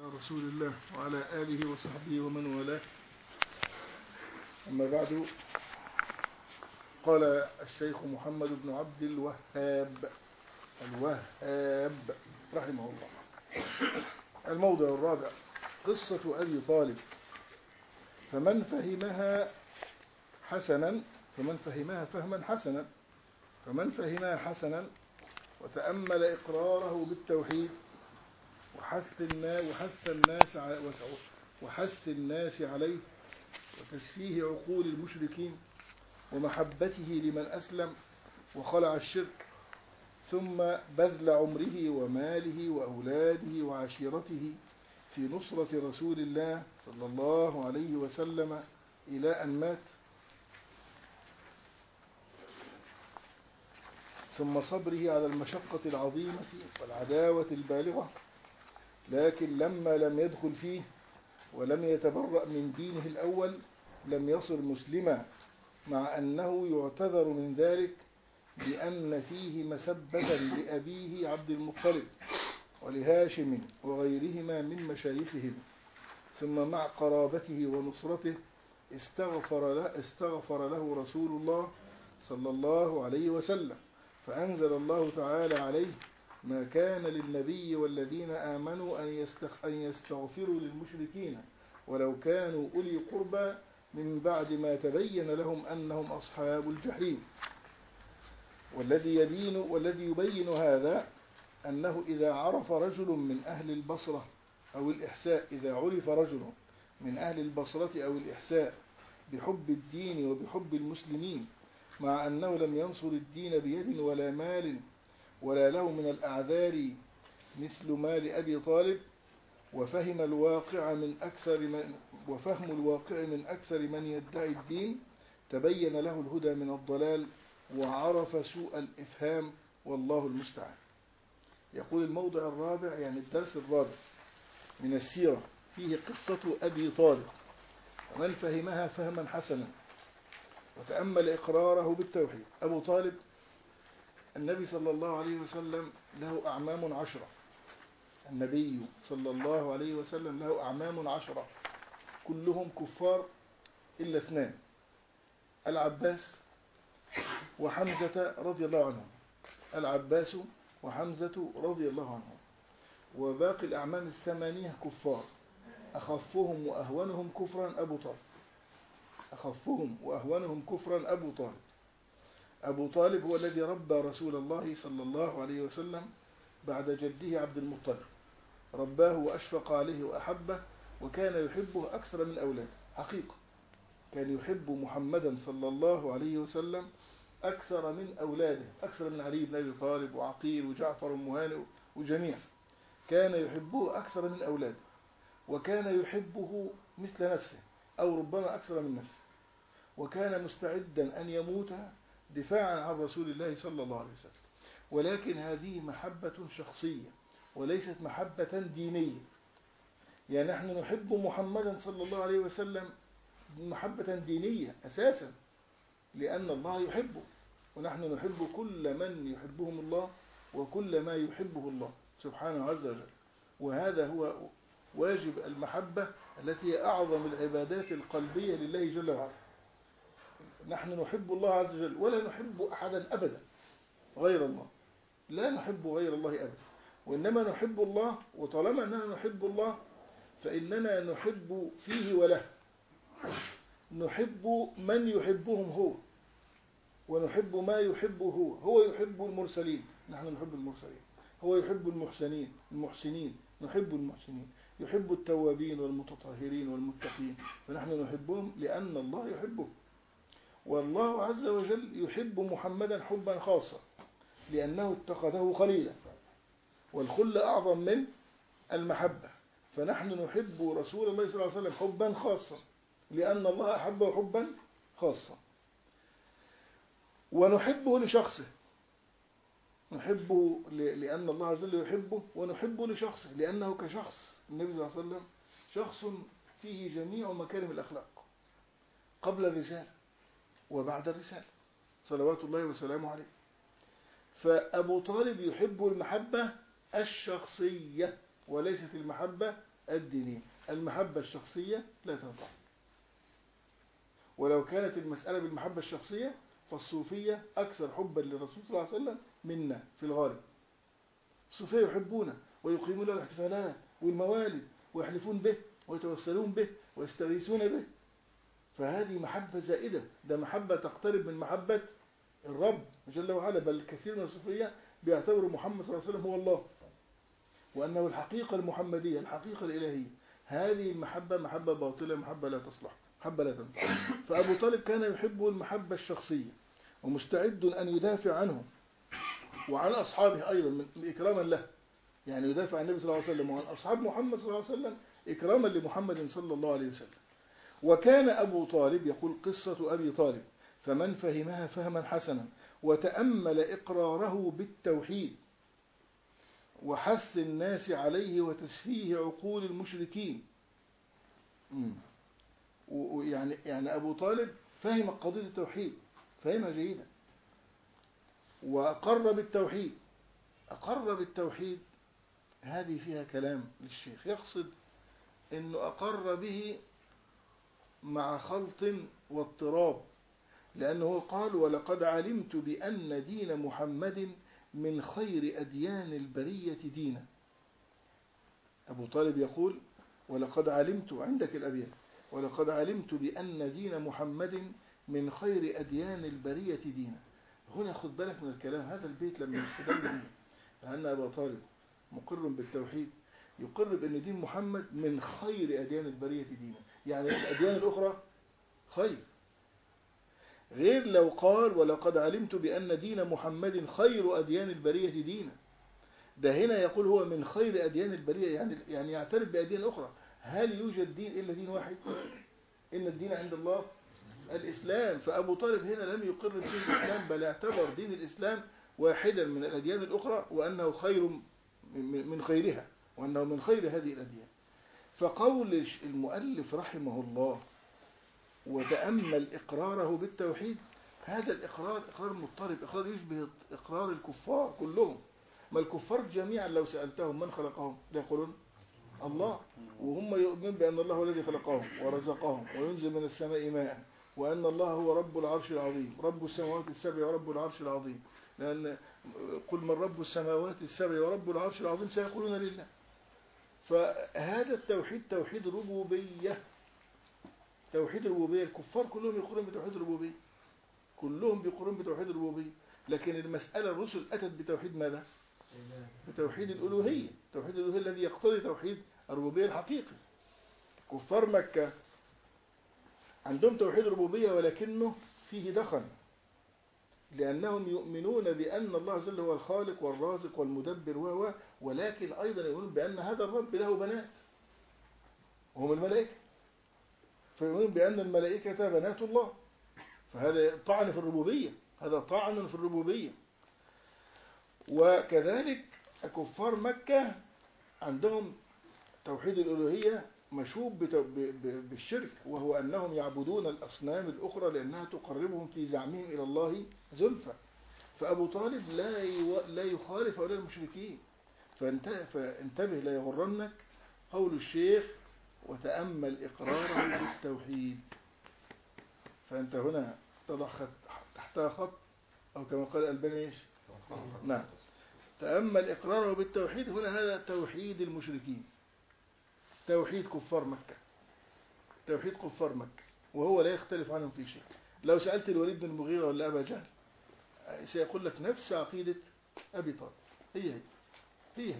رسول الله وعلى آله وصحبه ومن والاه. أما بعد، قال الشيخ محمد بن عبد الوهاب رحمه الله: الموضع الرابع: قصة أبي طالب. فمن فهمها وتأمل إقراره بالتوحيد وحث الناس عليه وتسفيه عقول المشركين ومحبته لمن أسلم وخلع الشرك، ثم بذل عمره وماله وأولاده وعشيرته في نصرة رسول الله صلى الله عليه وسلم إلى أن مات، ثم صبره على المشقة العظيمة والعداوة البالغة، لكن لما لم يدخل فيه ولم يتبرأ من دينه الأول لم يصر مسلما، مع أنه يعتذر من ذلك بأن فيه مسبة لأبيه عبد المطلب ولهاشم وغيرهما من مشايخهم. ثم مع قرابته ونصرته استغفر له رسول الله صلى الله عليه وسلم، فأنزل الله تعالى عليه: ما كان للنبي والذين آمنوا أن يستغفروا للمشركين ولو كانوا أولي قربى من بعد ما تبين لهم أنهم أصحاب الجحيم. والذي يبين هذا أنه إذا عرف رجل من أهل البصرة أو الإحساء بحب الدين وبحب المسلمين، مع أنه لم ينصر الدين بيد ولا مال ولا له من الأعذار مثل مال أبي طالب، وفهم الواقع من أكثر من يدعي الدين، تبين له الهدى من الضلال وعرف سوء الإفهام، والله المستعان. يقول الموضع الرابع، يعني الدرس الرابع من السيرة، فيه قصة أبي طالب. ومن فهمها فهما حسنا وتأمل إقراره بالتوحيد. أبو طالب النبي صلى الله عليه وسلم له أعمام 10. النبي صلى الله عليه وسلم له أعمام 10 كلهم كفار إلا 2: العباس وحمزة رضي الله عنهم. العباس وحمزة رضي الله عنهم. وباقي الأعمام 8 كفار، أخفهم وأهونهم كفرا أبو طالب. أبو طالب هو الذي ربى رسول الله صلى الله عليه وسلم بعد جده عبد المطلب، رباه وأشفق عليه وأحبه، وكان يحبه أكثر من أولاده. حقيقة كان يحب محمدا صلى الله عليه وسلم أكثر من أولاده، أكثر من علي بن أبي طالب وعقيل وجعفر ومهانئ وجميع. كان يحبه أكثر من أولاده، وكان يحبه مثل نفسه أو ربما أكثر من نفسه، وكان مستعدا أن يموت دفاعا عن رسول الله صلى الله عليه وسلم. ولكن هذه محبة شخصية وليست محبة دينية. يعني نحن نحب محمدا صلى الله عليه وسلم محبة دينية أساسا، لأن الله يحبه، ونحن نحب كل من يحبهم الله وكل ما يحبه الله سبحانه عز وجل. وهذا هو واجب المحبة التي هي أعظم العبادات القلبية لله جل وعلا. نحن نحب الله عز وجل ولا نحب أحدا أبدا غير الله، لا نحب غير الله أبدا، وإنما نحب الله. وطالما أننا نحب الله فإننا نحب فيه وله، نحب من يحبهم هو، ونحب ما يحبه هو. هو يحب المرسلين، نحن نحب المرسلين. هو يحب المحسنين، نحب المحسنين. يحب التوابين والمتطهرين والمتقين، فنحن نحبهم لأن الله يحبه. والله عز وجل يحب محمدا حبا خاصا لأنه اتخذه خليلا، والخل أعظم من المحبة. فنحن نحب رسول الله صلى الله عليه وسلم حبا خاصا لأن الله أحبه حبا خاصا، ونحبه لشخصه. نحبه لأن الله عز وجل يحبه، ونحبه لشخصه لأنه كشخص. النبي صلى الله عليه وسلم شخص فيه جميع مكارم الأخلاق قبل الرسالة وبعد الرسالة صلوات الله وسلامه عليه. فأبو طالب يحب المحبة الشخصية وليست المحبة الدينية. المحبة الشخصية لا تنفع. ولو كانت المسألة بالمحبة الشخصية فالصوفية أكثر حبا للرسول صلى الله عليه وسلم منا في الغالب. الصوفية يحبونه ويقيمون له الاحتفالات والموالد ويحلفون به ويتوسلون به ويستغيثون به، فهذه محبة زائدة. ده محبة تقترب من محبة الرب جل وعلا. بل كثير من الصوفية بيعتبروا محمد صلى الله عليه وسلم هو الله، وأنه الحقيقة المحمدية، الحقيقة الإلهية. هذه المحبة محبة باطلة، محبة لا تصلح، محبة لا تنفع. فأبو طالب كان يحب المحبة الشخصية ومستعد أن يدافع عنه وعن أصحابه أيضا إكراما له. يعني يدافع عن النبي صلى الله عليه وسلم وعن أصحاب محمد صلى الله عليه وسلم إكراما لمحمد صلى الله عليه وسلم. وكان أبو طالب يقول قصة أبي طالب فمن فهمها فهما حسنا وتأمل إقراره بالتوحيد وحث الناس عليه وتسفيه عقول المشركين. يعني أبو طالب فهم قضية التوحيد، فهمها جيدا، وأقر بالتوحيد. أقر بالتوحيد هذه فيها كلام للشيخ، يقصد أنه أقر به مع خلط واضطراب، لأنه قال ولقد علمت بأن دين محمد من خير أديان البرية دينا. أبو طالب يقول ولقد علمت، عندك الأبيات، ولقد علمت بأن دين محمد من خير أديان البرية دينا. هنا خد بالك من الكلام، هذا البيت لما يستدل به لأن أبا طالب مقر بالتوحيد يقر بأن دين محمد من خير أديان البرية دينا، يعني الأديان الأخرى خير. غير لو قال ولقد علمت بأن دين محمد خير أديان البرية دينا، ده هنا يقول هو من خير أديان البرية، يعني يعترف بأديان أخرى. هل يوجد دين إلا دين واحد؟ إن الدين عند الله الإسلام. فأبو طالب هنا لم يقر بدين الإسلام، بل اعتبر دين الإسلام واحدا من الأديان الأخرى وأنه خير من خيرها، وأنه من خير هذه الأديان. فقول المؤلف رحمه الله وتأمل إقراره بالتوحيد، هذا الإقرار إقرار مضطرب، إقرار يشبه إقرار الكفار كلهم. ما الكفار جميعا لو سألتهم من خلقهم يقولون الله، وهم يؤمنون بأن الله هو الذي خلقهم ورزقهم وينزل من السماء ماء، وأن الله هو رب العرش العظيم، رب السماوات السبع ورب العرش العظيم. لأن قل من رب السماوات السبع ورب العرش العظيم سيقولون لله. فهذا التوحيد توحيد ربوبية، توحيد الربوبية. الكفار كلهم يقولون بتوحيد الربوبية، كلهم بيقولون بتوحيد الربوبية، لكن المسألة الرسل أتت بتوحيد ماذا؟ بتوحيد الألوهية، توحيد الألوهية الذي يقتضي توحيد الربوبية الحقيقي. كفار مكة عندهم توحيد الربوبية ولكنه فيه دخن، لأنهم يؤمنون بأن الله جل هو الخالق والرازق والمدبر ولكن أيضا يؤمنون بأن هذا الرب له بنات وهم الملائكة، فيؤمنون بأن الملائكة بنات الله. فهذا طعن في الربوبية، هذا طعن في الربوبية. وكذلك كفار مكة عندهم توحيد الألوهية مشوب بالشرك، وهو أنهم يعبدون الأصنام الأخرى لأنها تقربهم في زعمهم إلى الله زلفى. فأبو طالب لا يخالف هؤلاء المشركين. فانتبه لا يغرنك قول الشيخ وتأمل إقراره بالتوحيد. فأنت هنا تضع تحتها خط، أو كما قال الألباني نعم، تأمل إقراره بالتوحيد. هنا هذا توحيد المشركين، توحيد كفار مكة، توحيد كفار مكة، وهو لا يختلف عنهم في شيء. لو سألت الوليد بن المغيرة ولا أبا جهل سيقول لك نفس عقيدة أبي طالب، هي.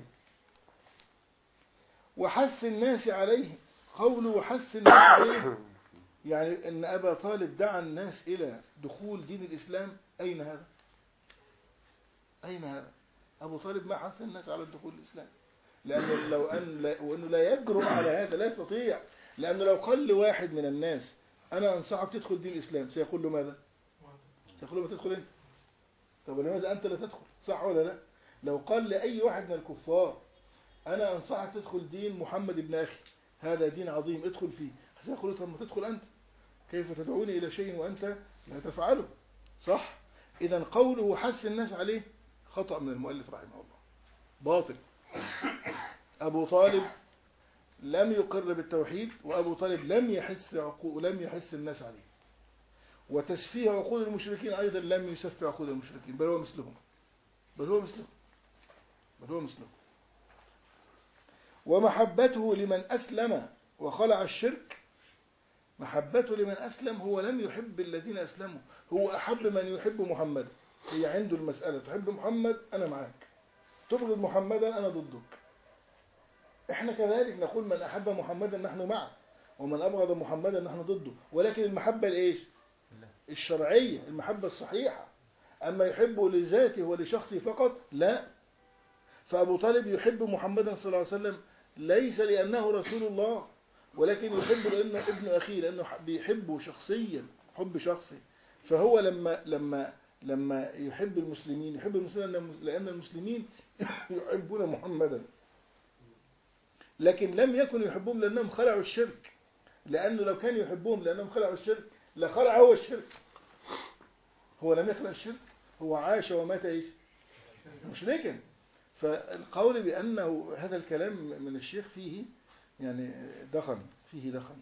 وحث الناس عليه، قوله وحث الناس عليه يعني أن أبا طالب دعا الناس إلى دخول دين الإسلام. أين هذا؟ أين هذا؟ أبو طالب ما حث الناس على الدخول الإسلام، لأنه وأنه لا يجرؤ على هذا، لا يستطيع. لأنه لو قال لواحد من الناس أنا أنصحك تدخل دين الإسلام سيقول له ماذا؟ سيقول له ما تدخل أنت. طب لماذا أنت لا تدخل؟ صح ولا لا؟ لو قال لأي واحد من الكفار أنا أنصحك تدخل دين محمد بن أخي، هذا دين عظيم ادخل فيه، سيقول له طب ما تدخل أنت، كيف تدعوني إلى شيء وأنت لا تفعله؟ صح؟ إذا قوله حث الناس عليه خطأ من المؤلف رحمه الله، باطل. أبو طالب لم يقر بالتوحيد، وأبو طالب لم يحث الناس عليه. وتسفيه عقول المشركين أيضا لم يسفي عقول المشركين، بل هو مثلهم. ومحبته لمن أسلم وخلع الشرك، محبته لمن أسلم، هو لم يحب الذين أسلموا، هو أحب من يحب محمد. هي عنده المسألة، تحب محمد أنا معاك، تبغض محمدا أنا ضدك. احنا كذلك نقول من أحب محمدا نحن معه، ومن أبغض محمدا نحن ضده، ولكن المحبة الإيش؟ الشرعية، المحبة الصحيحة. أما يحبه لذاته ولشخصه فقط لا. فأبو طالب يحب محمدا صلى الله عليه وسلم ليس لأنه رسول الله، ولكن يحبه لأنه ابن أخيه، لأنه بيحبه شخصيا حب شخصي. فهو لما يحب المسلمين، يحب المسلمين لأن المسلمين يحبون محمدا، لكن لم يكن يحبهم لأنهم خلعوا الشرك، لأنه لو كان يحبهم لأنهم خلعوا الشرك لخلع هو الشرك. هو لم يخلع الشرك، هو عاش ومات إيش؟ مشركا. فالقول بأنه هذا الكلام من الشيخ فيه يعني فيه دخن.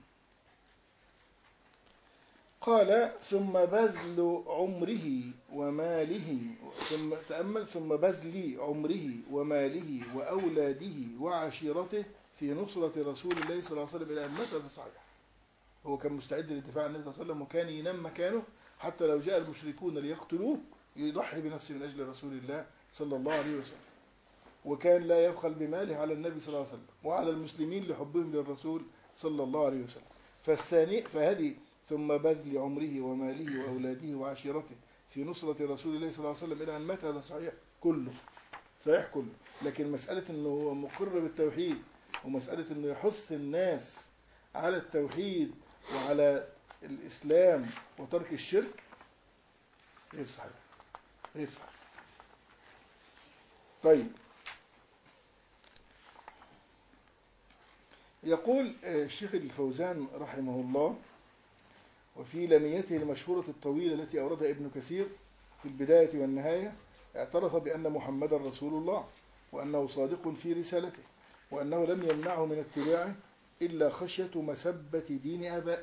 قال ثم بذل عمره وماله، ثم تأمل، ثم بذل عمره وماله وأولاده وعشيرته في نصرة رسول الله صلى الله عليه وسلم إلى أن مات. هذا صحيح، هو كان مستعد للدفاع عن النبي صلى الله عليه وسلم، وكان ينام مكانه حتى لو جاء المشركون ليقتلوه يضحي بنفسه من أجل رسول الله صلى الله عليه وسلم. وكان لا يبخل بماله على النبي صلى الله عليه وسلم وعلى المسلمين لحبهم للرسول صلى الله عليه وسلم. فهذه ثم بذل عمره وماله وأولاده وعشيرته في نصرة رسول الله صلى الله عليه وسلم إلى أن مات، هذا صحيح كله، صحيح كله. لكن مسألة أنه هو مقر بالتوحيد، ومسألة أنه يحث الناس على التوحيد وعلى الإسلام وترك الشرك، غير صحيح. طيب، يقول الشيخ الفوزان رحمه الله: وفي لميته المشهورة الطويلة التي أوردها ابن كثير في البداية والنهاية، اعترف بأن محمدا رسول الله، وأنه صادق في رسالته، وأنه لم يمنعه من اتباعه إلا خشية مسبة دين آباء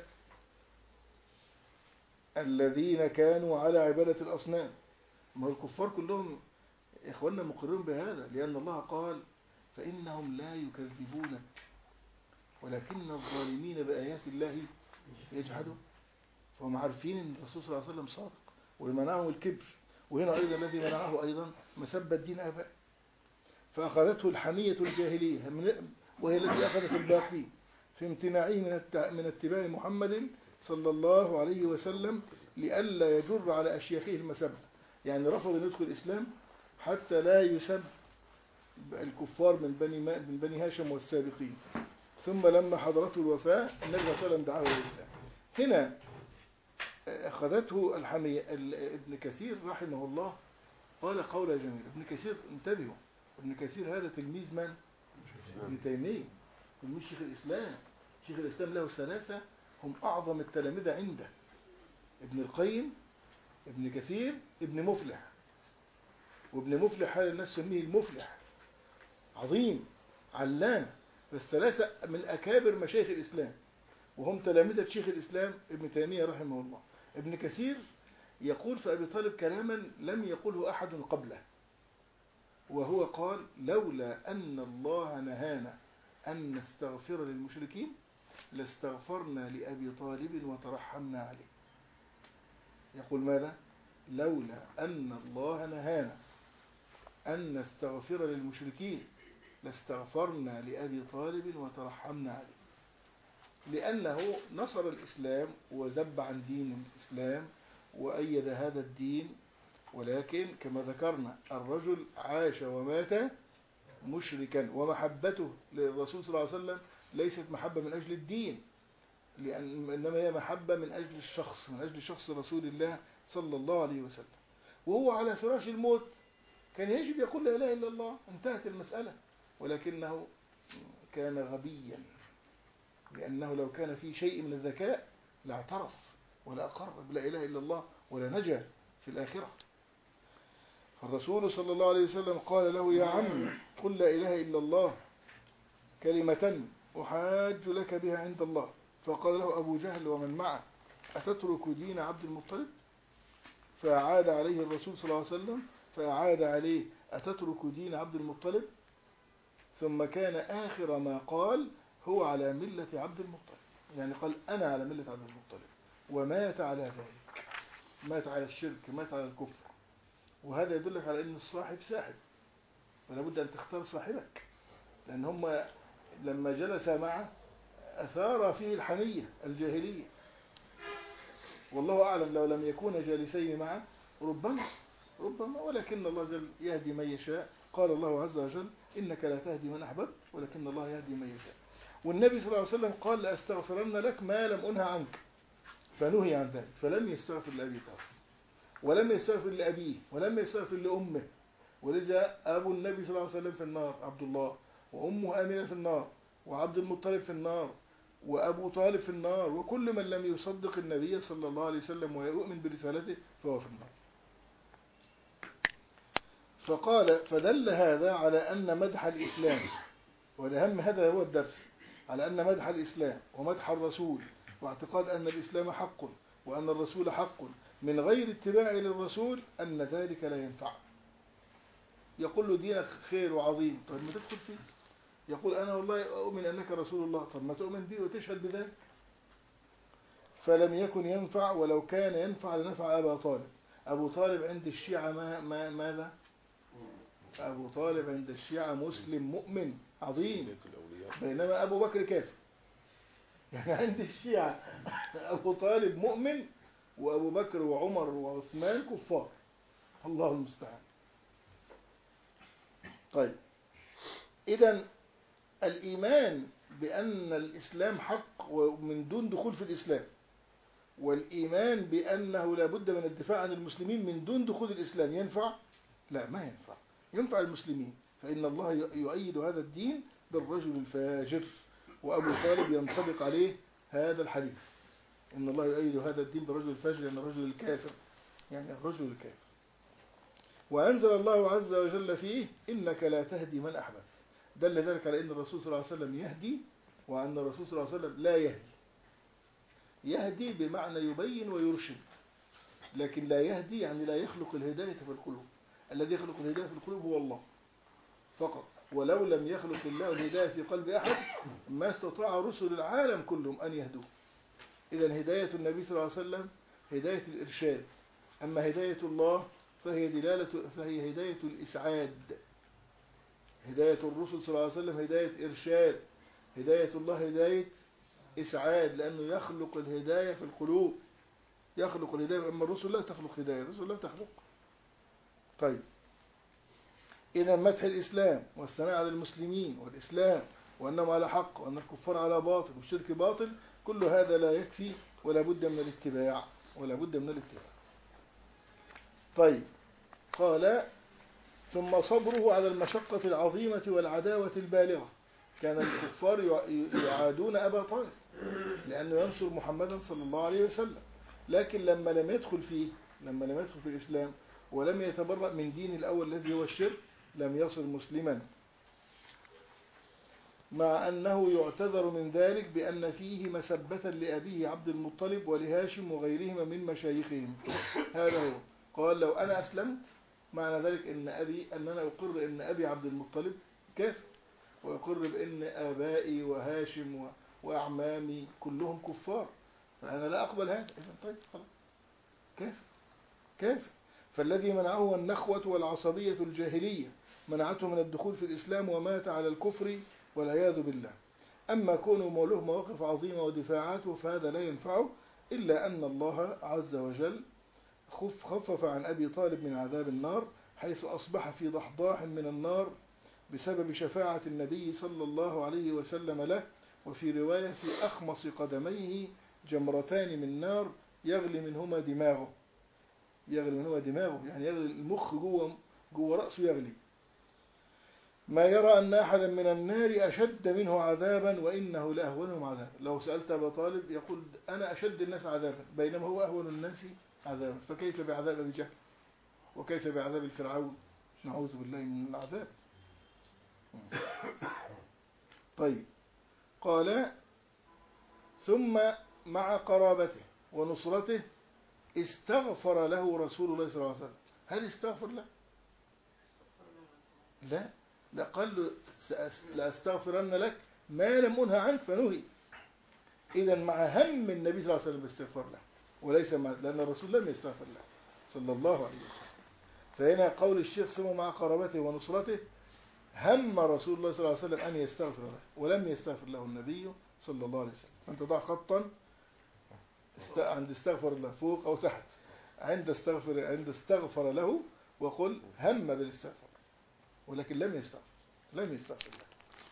الذين كانوا على عبادة الأصنام. ما هو الكفار كلهم إخواننا مقرون بهذا، لأن الله قال: فإنهم لا يكذبونك ولكن الظالمين بآيات الله يجحدون. فهم عارفين أن الرسول صلى الله عليه وسلم صادق، ومنعهم الكبر. وهنا أيضا الذي منعه أيضا مسبة دين آباء، فأخذته الحمية الجاهلية، وهي التي أخذت الباقي في امتناعه من اتباع محمد صلى الله عليه وسلم لئلا يجر على أشياخه المسبة. يعني رفض أن يدخل الإسلام حتى لا يسب الكفار من بني هاشم والسابقين. ثم لما حضرته الوفاة النبي صلى الله عليه وسلم دعاه إلى الإسلام. هنا أخذته الحمية. ابن كثير رحمه الله قال قولا جميلا. ابن كثير، انتبهوا، ابن كثير هذا تلميذ من؟ ابن تيمية، تلميذ شيخ الإسلام. شيخ الإسلام له ثلاثة هم أعظم التلامذة عنده: ابن القيم، ابن كثير، ابن مفلح. وابن مفلح هذا الناس سميه المفلح، عظيم علامة، فالثلاثة من أكابر مشايخ الإسلام، وهم تلامذة شيخ الإسلام ابن تيمية رحمه الله. ابن كثير يقول في أبي طالب كلاما لم يقله أحد قبله، وهو قال: لولا أن الله نهانا أن نستغفر للمشركين لاستغفرنا لأبي طالب وترحمنا عليه. يقول ماذا؟ لولا أن الله نهانا أن نستغفر للمشركين لاستغفرنا لأبي طالب وترحمنا عليه، لأنه نصر الإسلام وذب عن دين الإسلام وأيد هذا الدين. ولكن كما ذكرنا الرجل عاش ومات مشركا، ومحبته للرسول صلى الله عليه وسلم ليست محبة من أجل الدين، إنما هي محبة من أجل الشخص، من أجل شخص رسول الله صلى الله عليه وسلم. وهو على فراش الموت كان يجب يقول لا إله إلا الله، انتهت المسألة. ولكنه كان غبيا، لأنه لو كان فيه شيء من الذكاء لاعترف ولا أقر بلا إله إلا الله ولا نجا في الآخرة. الرسول صلى الله عليه وسلم قال له: يا عم قل لا إله إلا الله كلمة أحاج لك بها عند الله. فقال له أبو جهل ومن معه: أتترك دين عبد المطلب؟ فأعاد عليه الرسول صلى الله عليه وسلم، فأعاد عليه: أتترك دين عبد المطلب؟ ثم كان آخر ما قال: هو على ملة عبد المطلب. يعني قال: أنا على ملة عبد المطلب، ومات على ذلك، مات على الشرك، مات على الكفر. وهذا يدلك على أن الصاحب ساحب، ولا بد أن تختار صاحبك، لأن هم لما جلس معه أثار فيه الحمية الجاهلية. والله أعلم لو لم يكون جالسين معه ربما ولكن الله جل يهدي من يشاء. قال الله عز وجل: إنك لا تهدي من أحببت ولكن الله يهدي من يشاء. والنبي صلى الله عليه وسلم قال: لأستغفرن لك ما لم أنهى عنك، فنهي عن ذلك، فلم يستغفر لأبي طالب، ولم يستغفر لأبيه، ولم يستغفر لأمه. ولذا أبو النبي صلى الله عليه وسلم في النار عبد الله، وأمه آمنة في النار، وعبد المطلب في النار، وأبو طالب في النار، وكل من لم يصدق النبي صلى الله عليه وسلم ويؤمن برسالته فهو في النار. فقال: فدل هذا على أن مدح الإسلام، والأهم هذا هو الدرس، على أن مدح الإسلام ومدح الرسول واعتقاد أن الإسلام حق وأن الرسول حق من غير اتباع للرسول، أن ذلك لا ينفع. يقول له: دينك خير وعظيم، طيب ما تدخل فيه. يقول: أنا والله أؤمن أنك رسول الله، طب ما تؤمن به وتشهد بذلك. فلم يكن ينفع، ولو كان ينفع لنفع أبا طالب. أبو طالب عند الشيعة ماذا؟ أبو طالب عند الشيعة مسلم مؤمن عظيم، بينما أبو بكر كافر. يعني عند الشيعة أبو طالب مؤمن، وأبو بكر وعمر وعثمان كفار. الله المستعان. طيب، إذن الإيمان بأن الإسلام حق ومن دون دخول في الإسلام، والإيمان بأنه لا بد من الدفاع عن المسلمين من دون دخول الإسلام ينفع؟ لا، ما ينفع. ينفع المسلمين، فإن الله يؤيد هذا الدين بالرجل الفاجر، وأبو طالب ينطبق عليه هذا الحديث: إن الله يؤيد هذا الدين بالرجل الفاجر، يعني الرجل الكافر، يعني الرجل الكافر. وأنزل الله عز وجل فيه: إنك لا تهدي من أحببت. دل ذلك على أن الرسول صلى الله عليه وسلم يهدي، وأن الرسول صلى الله عليه وسلم لا يهدي. يهدي بمعنى يبين ويرشد، لكن لا يهدي يعني لا يخلق الهداية في القلوب. الذي يخلق الهداية في القلوب هو الله فقط، ولو لم يخلق الله الهداية في قلب أحد ما استطاع رسل العالم كلهم أن يهدوه. إذن هداية النبي صلى الله عليه وسلم هداية الإرشاد، أما هداية الله فهي هداية الإسعاد. هداية الرسل صلى الله عليه وسلم هداية إرشاد، هداية الله هداية إسعاد، لأنه يخلق الهداية في القلوب، يخلق الهداية. أما الرسل لا تخلق هداية، الرسل لا تخلق. طيب، إذا مدح الإسلام والثناء على المسلمين والإسلام وأنهم على حق وأن الكفار على باطل والشرك باطل، كل هذا لا يكفي، ولا بد من الاتباع، ولا بد من الاتباع. طيب، قال: ثم صبره على المشقة العظيمة والعداوة البالغة. كان الكفار يعادون أبا طالب لأنه ينصر محمدا صلى الله عليه وسلم، لكن لما لم يدخل في الإسلام ولم يتبرأ من دين الأول الذي هو الشرك لم يصل مسلما، مع أنه يعتذر من ذلك بأن فيه مسبة لأبيه عبد المطلب ولهاشم وغيرهما من مشايخهم. هذا هو. قال: لو أنا أسلمت معنى ذلك أننا أقر أن أبي عبد المطلب كافر، وأقر بأن آبائي وهاشم وأعمامي كلهم كفار، فأنا لا أقبل هذا. طيب خلاص، كافر. فالذي منعه هو النخوة والعصبية الجاهلية، منعته من الدخول في الإسلام ومات على الكفر والعياذ بالله. أما كونه له مواقف عظيمة ودفاعاته فهذا لا ينفعه، إلا أن الله عز وجل خفف عن أبي طالب من عذاب النار، حيث أصبح في ضحضاح من النار بسبب شفاعة النبي صلى الله عليه وسلم له. وفي رواية: في أخمص قدميه جمرتان من نار يغلي منهما دماغه. يعني يغلي المخ جوه رأسه يغلي. ما يرى أن أحدا من النار أشد منه عذابا وإنه لأهونهم عذابا. لو سألت أبا طالب يقول: أنا أشد الناس عذابا، بينما هو أهون الناس عذابا. فكيف بعذاب أبي جهل؟ وكيف بعذاب الفرعون؟ نعوذ بالله من العذاب. طيب، قال ثم مع قرابته ونصرته استغفر له رسول الله صلى الله عليه وسلم. هل استغفر له؟ لا قال له لأستغفرن لك ما لم أنه عنك فنهي. إذا مع هم النبي صلى الله عليه وسلم باستغفار له، وليس لأن الرسول لم يستغفر له صلى الله عليه وسلم. فهنا قول الشيخ ثم مع قرابته ونصرته هم رسول الله صلى الله عليه وسلم أن يستغفر له، ولم يستغفر له النبي صلى الله عليه وسلم. فأنت ضع خطا عند استغفر الله فوق أو تحت، عند استغفر له، وقل هم بالاستغفار ولكن لم يستغفر له.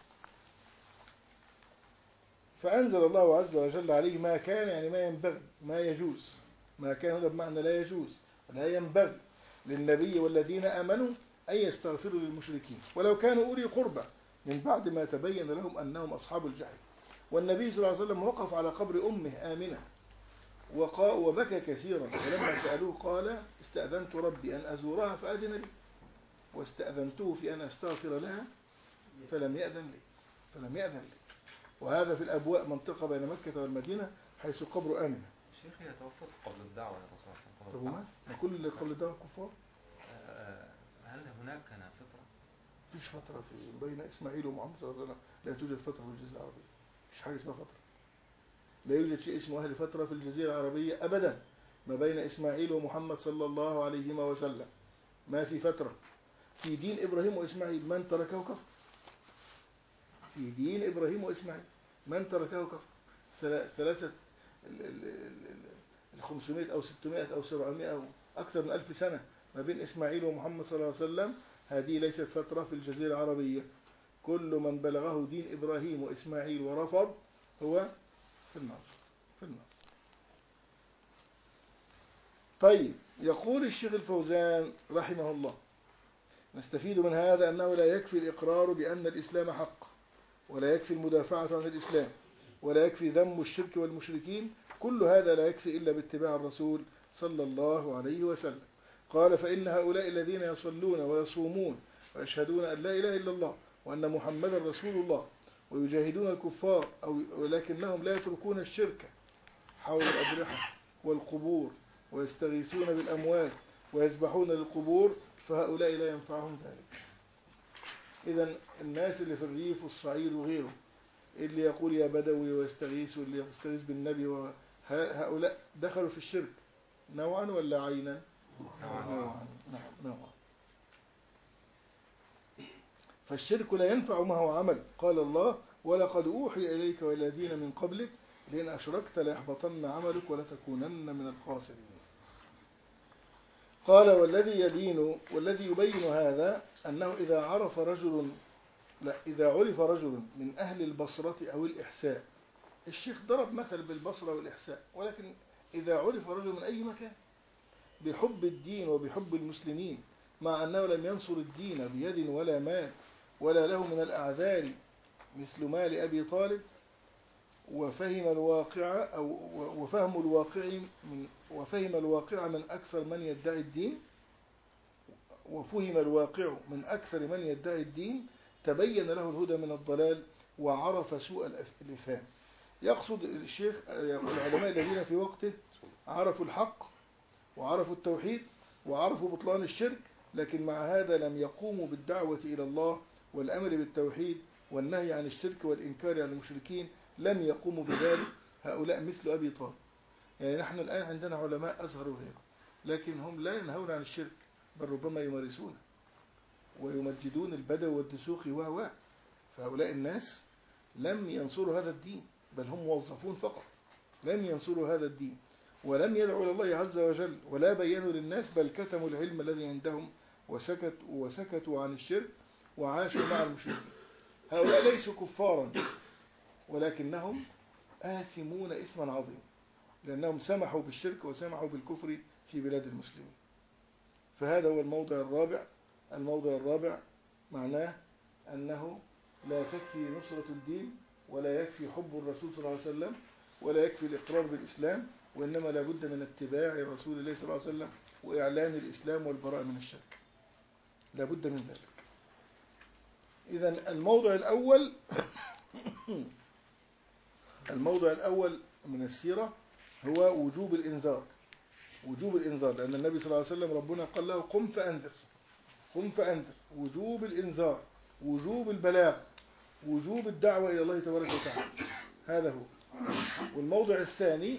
فأنزل الله عز وجل عليه ما كان، يعني ما ينبغي، ما يجوز. ما كان هذا بمعنى لا يجوز، لا ينبغي للنبي والذين آمنوا أن يستغفروا للمشركين ولو كانوا أولي قربى من بعد ما تبين لهم أنهم أصحاب الجحيم. والنبي صلى الله عليه وسلم وقف على قبر أمه آمنة وبكى كثيرا، ولما سألوه قال استأذنت ربي أن أزورها فأذن لي، واستأذنته في أن أستغفر لها فلم يأذن لي. وهذا في الأبواء، منطقة بين مكة والمدينة، حيث قبر آمنة. شيخ هي توفت قبل الدعوة يا رسول الله. طب وما كل اللي قبل الدعوة كفار؟ هل هناك كان فترة؟ فيش فترة بين إسماعيل ومحمد صلى الله عليه وسلم، لا توجد فترة في الجزيرة العربية. فيش حاجة اسمها فترة، لا يوجد شيء اسمه أهل فترة في الجزيرة العربية أبدا. ما بين إسماعيل ومحمد صلى الله عليه وسلم ما في فترة. في دين إبراهيم وإسماعيل من تركه كفر. في دين إبراهيم وإسماعيل من تركه كفر. ثلاثة 500 أو 600 أو 700 أو أكثر من 1000 سنة ما بين إسماعيل ومحمد صلى الله عليه وسلم، هذه ليست فترة في الجزيرة العربية. كل من بلغه دين إبراهيم وإسماعيل ورفض هو في النار. طيب، يقول الشيخ الفوزان رحمه الله: نستفيد من هذا أنه لا يكفي الإقرار بأن الإسلام حق، ولا يكفي المدافعة عن الإسلام، ولا يكفي ذم الشرك والمشركين. كل هذا لا يكفي إلا باتباع الرسول صلى الله عليه وسلم. قال: فإن هؤلاء الذين يصلون ويصومون ويشهدون أن لا إله إلا الله وأن محمدا رسول الله ويجاهدون الكفار ولكنهم لا يتركون الشرك حول الأضرحة والقبور ويستغيثون بالأموات ويذبحون للقبور، فهؤلاء لا ينفعهم ذلك. إذن الناس اللي في الريف والصعيد وغيره، اللي يقول يا بدوي ويستغيث، واللي يستغيث بالنبي، هؤلاء دخلوا في الشرك نوعا ولا عينا؟ نوعا. فالشرك لا ينفع ما هو عمل. قال الله: ولقد أوحي إليك والذين من قبلك لئن أشركت ليحبطن عملك ولتكونن من الخاسرين. قال: والذي يبين هذا أنه إذا عرف رجل من أهل البصرة أو الإحساء. الشيخ ضرب مثل بالبصرة والإحساء، ولكن إذا عرف رجل من أي مكان بحب الدين وبحب المسلمين، مع أنه لم ينصر الدين بيد ولا مال ولا له من الأعذار مثل مال أبي طالب، وفهم الواقع من أكثر من يدعي الدين، وفهم الواقع من أكثر من يدعي الدين، تبين له الهدى من الضلال وعرف سوء الإفهام. يقصد الشيخ العلماء الذين في وقته عرفوا الحق وعرفوا التوحيد وعرفوا بطلان الشرك، لكن مع هذا لم يقوموا بالدعوة إلى الله والأمر بالتوحيد والنهي عن الشرك والإنكار عن المشركين، لم يقوموا بذلك. هؤلاء مثل أبي طالب. يعني نحن الآن عندنا علماء أزهر وغيره، لكن هم لا ينهون عن الشرك، بل ربما يمارسونه ويمجدون البدو والدسوق فهؤلاء الناس لم ينصروا هذا الدين، بل هم موظفون فقط، لم ينصروا هذا الدين ولم يدعوا إلى الله عز وجل ولا بينوا للناس، بل كتموا العلم الذي عندهم وسكتوا عن الشرك وعاشوا مع المشركين. هؤلاء ليسوا كفارا، ولكنهم آثمون إثما عظيما، لأنهم سمحوا بالشرك وسمحوا بالكفر في بلاد المسلمين. فهذا هو الموضع الرابع. معناه أنه لا تكفي نصرة الدين، ولا يكفي حب الرسول صلى الله عليه وسلم، ولا يكفي الإقرار بالإسلام، وإنما لا بد من اتباع رسول الله صلى الله عليه وسلم وإعلان الإسلام والبراءة من الشرك، لا بد من ذلك. إذن الموضع الأول الموضع الأول من السيرة هو وجوب الإنذار. وجوب الإنذار، لأن النبي صلى الله عليه وسلم ربنا قال له قم فأنذر. قم فأنذر، وجوب الإنذار، وجوب البلاغ، وجوب الدعوة إلى الله تبارك وتعالى. هذا هو. والموضع الثاني،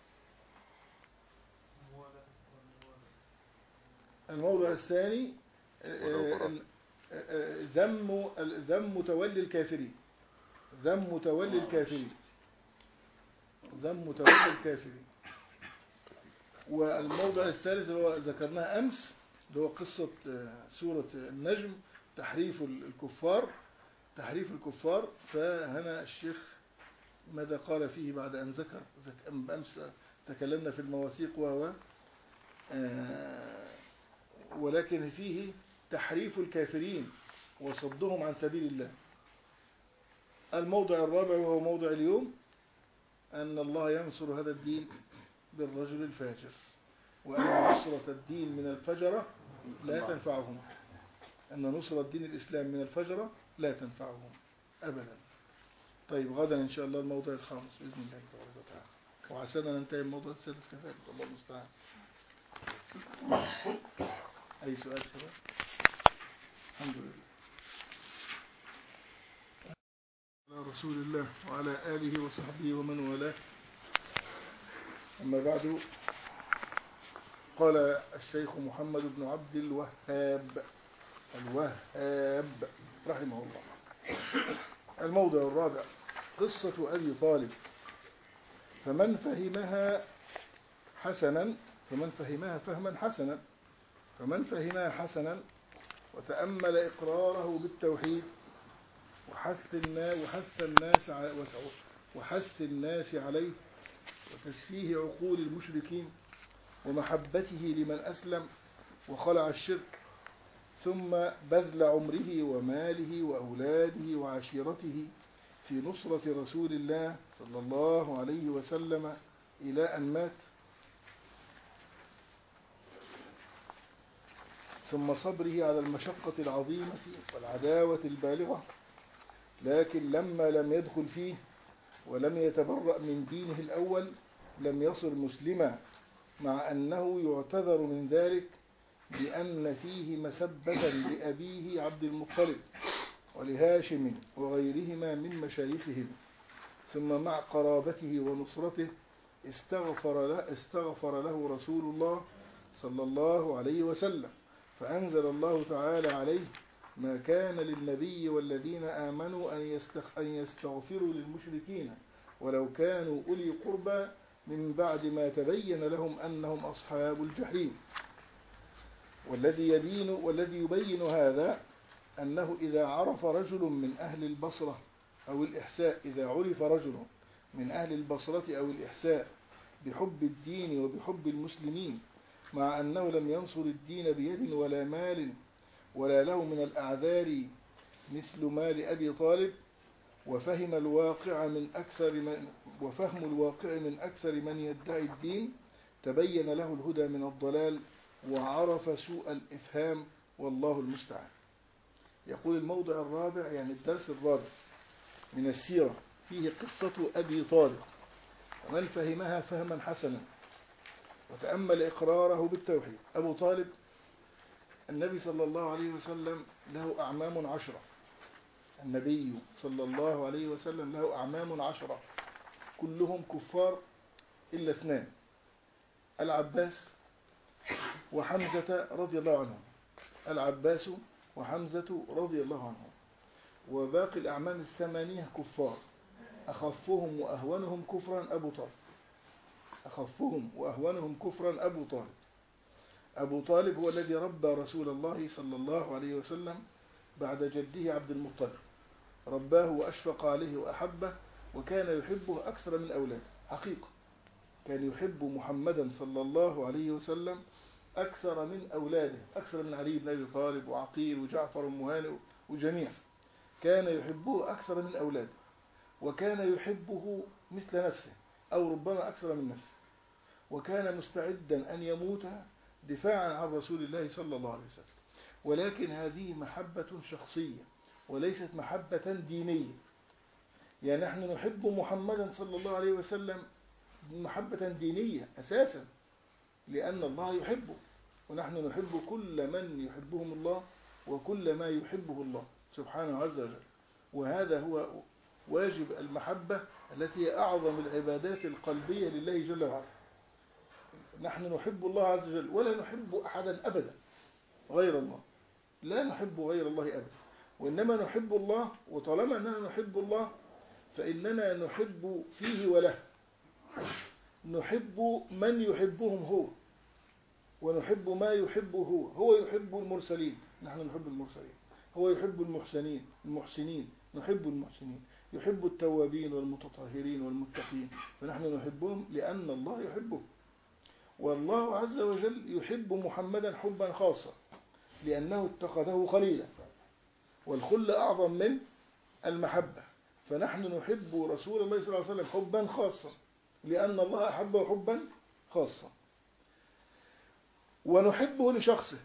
ذم تولي الكافرين. ذم تولي الكافرين. ذم تولي الكافرين. والموضع الثالث اللي هو ذكرناه أمس، اللي هو قصة سورة النجم، تحريف الكفار. تحريف الكفار. فهنا الشيخ ماذا قال فيه بعد أن ذكر أمس تكلمنا في المواثيق وهو ولكن فيه تحريف الكافرين وصدهم عن سبيل الله. الموضع الرابع وهو موضع اليوم، أن الله ينصر هذا الدين بالرجل الفاجر، وأن نصرة الدين من الفجرة لا تنفعهم. أن نصرة دين الإسلام من الفجرة لا تنفعهم أبدا. طيب غدا إن شاء الله الموضع الخامس بإذن الله تبارك وتعالى، وعسانا ننتهي الموضع السادس كذلك، الله المستعان. أي سؤال شباب؟ الحمد لله. على رسول الله وعلى آله وصحبه ومن والاه. أما بعد، قال الشيخ محمد بن عبد الوهاب رحمه الله: الموضع الرابع قصة أبي طالب. فمن فهمها وتأمل إقراره بالتوحيد وحث الناس عليه وتسفيه عقول المشركين ومحبته لمن أسلم وخلع الشرك، ثم بذل عمره وماله وأولاده وعشيرته في نصرة رسول الله صلى الله عليه وسلم إلى أن مات، ثم صبره على المشقة العظيمة والعداوة البالغة، لكن لما لم يدخل فيه ولم يتبرأ من دينه الأول لم يصر مسلما، مع أنه يعتذر من ذلك بأن فيه مسبة لأبيه عبد المطلب ولهاشم وغيرهما من مشايخهم. ثم مع قرابته ونصرته استغفر له رسول الله صلى الله عليه وسلم، فأنزل الله تعالى عليه: ما كان للنبي والذين آمنوا أن يستغفروا للمشركين ولو كانوا أولي قربى من بعد ما تبين لهم أنهم أصحاب الجحيم. والذي يبين هذا أنه إذا عرف رجل من أهل البصرة أو الإحساء أو الإحساء بحب الدين وبحب المسلمين، مع أنه لم ينصر الدين بيد ولا مال ولا له من الأعذار مثل مال أبي طالب، وفهم الواقع من أكثر من يدعي الدين، تبين له الهدى من الضلال وعرف سوء الإفهام، والله المستعان. يقول الموضع الرابع، يعني الدرس الرابع من السيرة، فيه قصة أبي طالب. ومن فهمها فهما حسنا وتأمل إقراره بالتوحيد. أبو طالب النبي صلى الله عليه وسلم له أعمام 10. النبي صلى الله عليه وسلم له أعمام 10 كلهم كفار إلا 2: العباس وحمزة رضي الله عنهم. العباس وحمزة رضي الله عنهم. وباقي الأعمام 8 كفار، أخفهم وأهونهم كفرا أبو طالب. أبو طالب هو الذي ربى رسول الله صلى الله عليه وسلم بعد جده عبد المطلب. رباه وأشفق عليه وأحبه، وكان يحبه أكثر من أولاده. حقيقة كان يحب محمدا صلى الله عليه وسلم أكثر من أولاده، أكثر من علي بن أبي طالب وعقيل وجعفر ومهانئ وجميع. كان يحبه أكثر من أولاده، وكان يحبه مثل نفسه أو ربما أكثر من نفسه، وكان مستعدا أن يموت دفاعا عن رسول الله صلى الله عليه وسلم. ولكن هذه محبة شخصية وليست محبة دينية. يعني نحن نحب محمدا صلى الله عليه وسلم محبة دينية أساسا، لأن الله يحبه، ونحن نحب كل من يحبهم الله وكل ما يحبه الله سبحانه عز وجل. وهذا هو واجب المحبة التي هي أعظم العبادات القلبية لله جل وعلا. نحن نحب الله عز وجل ولا نحب أحدا أبدا غير الله، لا نحب غير الله أبدا، وإنما نحب الله. وطالما أننا نحب الله فإننا نحب فيه وله، نحب من يحبهم هو، ونحب ما يحبه هو. هو يحب المرسلين، نحن نحب المرسلين. هو يحب المحسنين، نحب المحسنين. يحب التوابين والمتطهرين والمتقين، فنحن نحبهم لأن الله يحبهم. والله عز وجل يحب محمدا حبا خاصا لأنه اتخذه خليلا، والخل أعظم من المحبة. فنحن نحب رسول الله صلى الله عليه وسلم حبا خاصا لأن الله أحبه حبا خاصا، ونحبه لشخصه.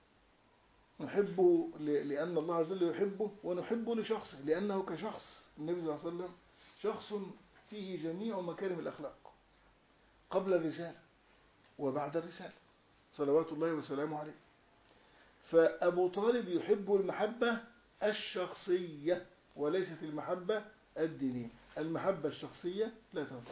نحبه لأن الله عز وجل يحبه، ونحبه لشخصه لأنه كشخص. النبي صلى الله عليه وسلم شخص فيه جميع مكارم الأخلاق قبل الرسالة وبعد الرسالة صلوات الله وسلامه عليه. فأبو طالب يحب المحبة الشخصية وليست المحبة الدينية. المحبة الشخصية لا تنفع.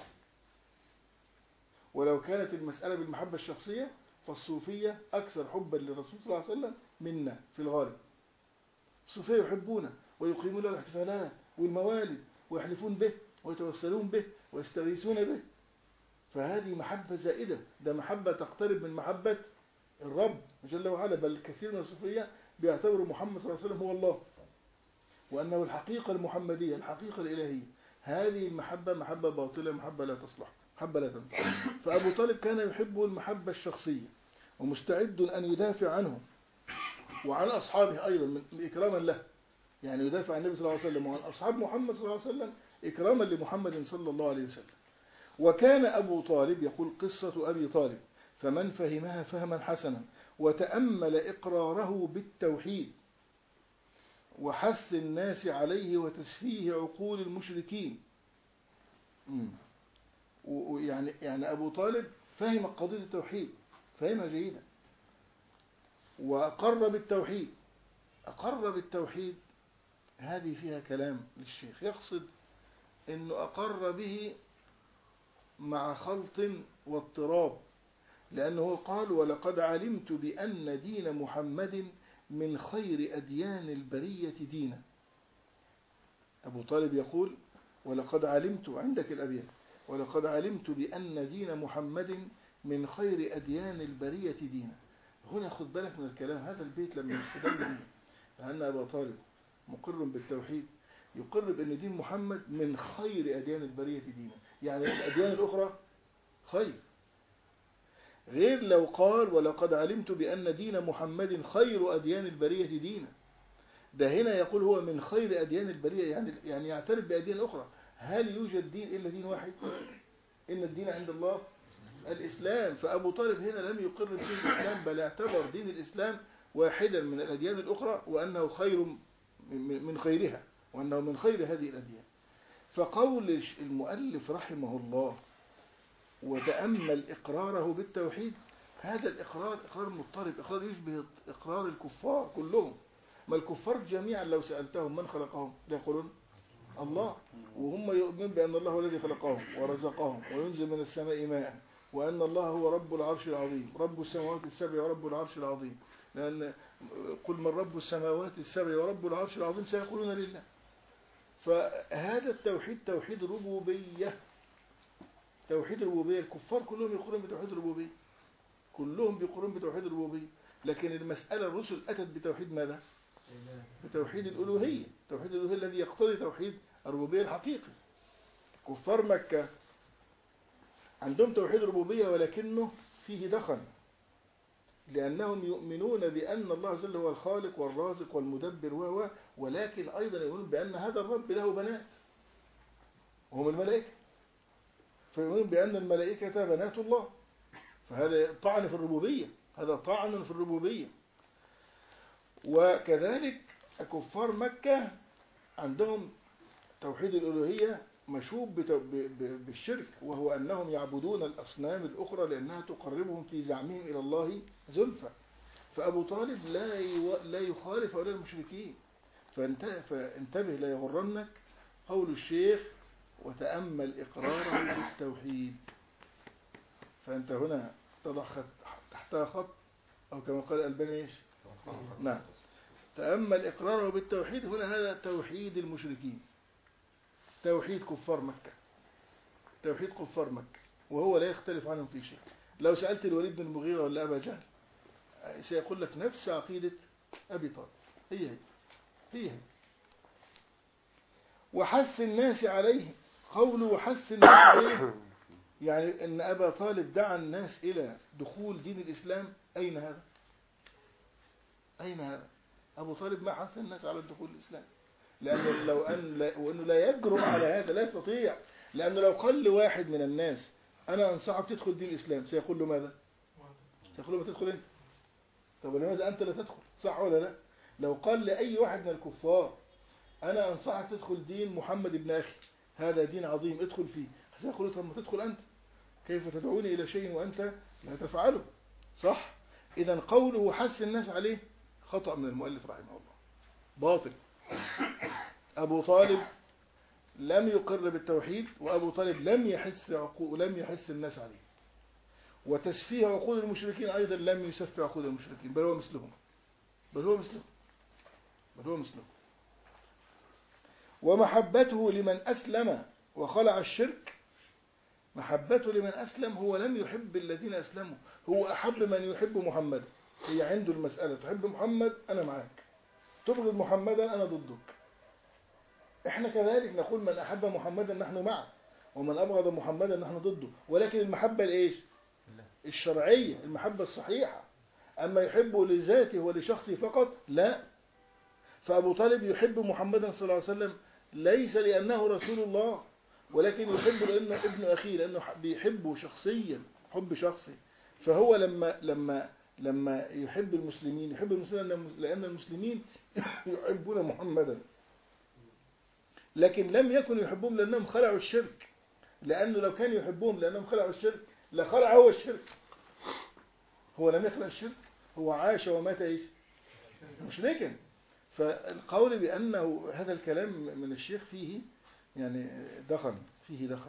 ولو كانت المسألة بالمحبة الشخصية فالصوفية أكثر حبا للرسول صلى الله عليه وسلم منا في الغالب. الصوفية يحبونه ويقيمون له الاحتفالات والموالد ويحلفون به ويتوسلون به ويستغيثون به، فهذه محبة زائدة. ده محبة تقترب من محبة الرب جل وعلا. بل كثير من الصوفية بيعتبروا محمد صلى الله عليه وسلم هو الله، وأنه الحقيقة المحمدية، الحقيقة الإلهية. هذه المحبة محبة باطلة، محبة لا تصلح، محبة لا تنفع. فأبو طالب كان يحب المحبة الشخصية ومستعد أن يدافع عنه وعن أصحابه أيضا من إكراما له. يعني يدافع عن النبي صلى الله عليه وسلم وعن أصحاب محمد صلى الله عليه وسلم إكراما لمحمد صلى الله عليه وسلم. وكان أبو طالب يقول قصة أبي طالب فمن فهمها فهما حسنا وتأمل إقراره بالتوحيد وحث الناس عليه وتسفيه عقول المشركين. يعني أبو طالب فهم قضية التوحيد، فهمها جيدا، وأقر بالتوحيد. أقر بالتوحيد هذه فيها كلام للشيخ، يقصد أنه أقر به مع خلط واضطراب، لأنه قال ولقد علمت بأن دين محمد من خير أديان البرية دينا. أبو طالب يقول ولقد علمت، عندك الأبيات، ولقد علمت بأن دين محمد من خير أديان البرية دينا. هنا خد بالك من الكلام. هذا البيت لما يستدل به لأن أبا طالب مقر بالتوحيد، يقر بأن دين محمد من خير أديان البرية دينا، يعني الأديان الأخرى خير. غير لو قال ولقد علمت بأن دين محمد خير أديان البرية دينا، ده هنا يقول هو من خير أديان البرية، يعني يعترف بأديان أخرى. هل يوجد دين إلا دين واحد؟ إن الدين عند الله الإسلام. فأبو طالب هنا لم يقر بدين الإسلام، بل اعتبر دين الإسلام واحدا من الأديان الأخرى، وأنه خير من خيرها، وأنه من خير هذه الأديان. فقول المؤلف رحمه الله وتأمل إقراره بالتوحيد، هذا الإقرار إقرار مضطرب، إقرار يشبه إقرار الكفار كلهم. ما الكفار جميعا لو سألتهم من خلقهم يقولون الله، وهم يؤمنون بأن الله هو الذي خلقهم ورزقهم وينزل من السماء ماء، وأن الله هو رب العرش العظيم، رب السماوات السبع ورب العرش العظيم. لأن قل من رب السماوات السبع ورب العرش العظيم سيقولون لله. فهذا التوحيد توحيد الربوبية، توحيد الربوبية. الكفار كلهم يقولون بتوحيد الربوبية، كلهم بيقولون بتوحيد الربوبية، لكن المسألة الرسل أتت بتوحيد ماذا؟ بتوحيد الألوهية، توحيد الألوهية الذي يقتضي توحيد الربوبية الحقيقي. كفار مكة عندهم توحيد الربوبية ولكنه فيه دخن، لأنهم يؤمنون بأن الله عز وجل هو الخالق والرازق والمدبر ولكن أيضا يؤمنون بأن هذا الرب له بنات وهم الملائكة، فيؤمنون بأن الملائكة بنات الله. فهذا طعن في الربوبية، هذا طعن في الربوبية. وكذلك كفار مكة عندهم توحيد الألوهية مشوب بالشرك، وهو أنهم يعبدون الأصنام الأخرى لأنها تقربهم في زعمهم إلى الله زلفى. فأبو طالب لا يخالف هؤلاء المشركين. فانتبه لا يغرنك قول الشيخ وتأمل إقراره بالتوحيد. فأنت هنا تضع تحتها خط، أو كما قال الألباني نعم، تأمل إقراره بالتوحيد. هنا هذا توحيد المشركين، توحيد كفار مكة، توحيد كفار مكة، وهو لا يختلف عنهم في شيء. لو سألت الوليد بن المغيرة ولا أبا جهل سيقول لك نفس عقيدة أبي طالب، هي. وحث الناس عليه، قوله وحث الناس عليه يعني أن أبا طالب دعا الناس إلى دخول دين الإسلام. أين هذا؟ أين هذا؟ أبو طالب ما حث الناس على الدخول الإسلام، وأنه لا يجرؤ على هذا، لا يستطيع. لأنه لو قال لواحد من الناس أنا أنصحك تدخل دين الإسلام سيقول له ماذا؟ سيقول له ما تدخل أنت. طب لماذا أنت لا تدخل؟ صح ولا لا؟ لو قال لأي واحد من الكفار أنا أنصحك تدخل دين محمد بن أخي، هذا دين عظيم ادخل فيه، سيقول له طب ما تدخل أنت، كيف تدعوني إلى شيء وأنت لا تفعله؟ صح؟ إذا قوله حث الناس عليه خطأ من المؤلف رحمه الله، باطل. أبو طالب لم يقر بالتوحيد، وأبو طالب لم يحث الناس عليه. وتسفيه عقول المشركين أيضا لم يسفه عقول المشركين، بل هو مثلهم. ومحبته لمن أسلم وخلع الشرك، محبته لمن أسلم، هو لم يحب الذين أسلموا، هو أحب من يحب محمد. هي عنده المسألة، تحب محمد أنا معك، تبغض محمدا أنا ضدك. احنا كذلك نقول من أحب محمدا نحن معه، ومن أبغض محمدا نحن ضده. ولكن المحبة الإيش؟ الشرعية، المحبة الصحيحة. أما يحبه لذاته ولشخصه فقط لا. فأبو طالب يحب محمدا صلى الله عليه وسلم ليس لأنه رسول الله، ولكن يحبه لأنه ابن أخيه، لأنه بيحبه شخصيا، حب شخصي. فهو لما يحب المسلمين لأن المسلمين يحبون محمدا، لكن لم يكن يحبهم لأنهم خلعوا الشرك. لأنه لو كان يحبهم لأنهم خلعوا الشرك لخلع هو الشرك. هو لم يخلع الشرك، هو عاش ومات إيش؟ مشركا. فالقول بأنه هذا الكلام من الشيخ فيه يعني فيه دخن.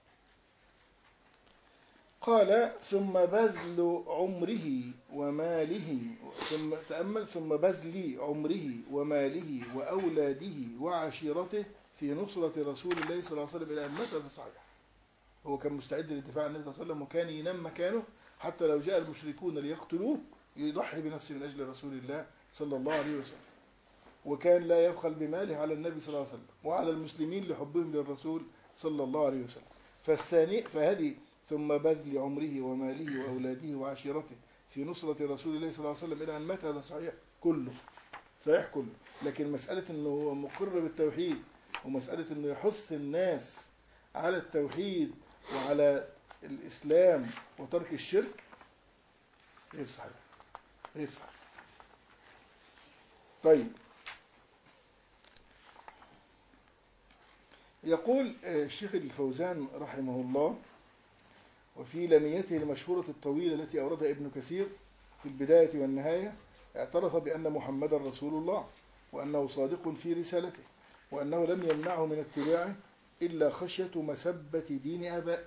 قال ثم بذل عمره وماله، ثم بذل عمره وماله وأولاده وعشيرته في نصرة رسول الله صلى الله عليه وسلم إلى أن مات. هذا صحيح، هو كان مستعد للدفاع عن النبي صلى الله عليه وسلم، وكان ينام مكانه حتى لو جاء المشركون ليقتلوه يضحي بنفسه من أجل رسول الله صلى الله عليه وسلم. وكان لا يبخل بماله على النبي صلى الله عليه وسلم وعلى المسلمين لحبهم للرسول صلى الله عليه وسلم. فهذه ثم بذل عمره وماله وأولاده وعشيرته في نصرة رسول الله صلى الله عليه وسلم إلى أن مات، هذا صحيح كله، صحيح كله. لكن مسألة أنه هو مقر بالتوحيد، ومسألة أنه يحث الناس على التوحيد وعلى الإسلام وترك الشرك، غير صحيح. طيب، يقول الشيخ الفوزان رحمه الله وفي لميته المشهورة الطويلة التي أوردها ابن كثير في البداية والنهاية، اعترف بأن محمدا رسول الله، وأنه صادق في رسالته، وأنه لم يمنعه من اتباعه إلا خشية مسبة دين آباء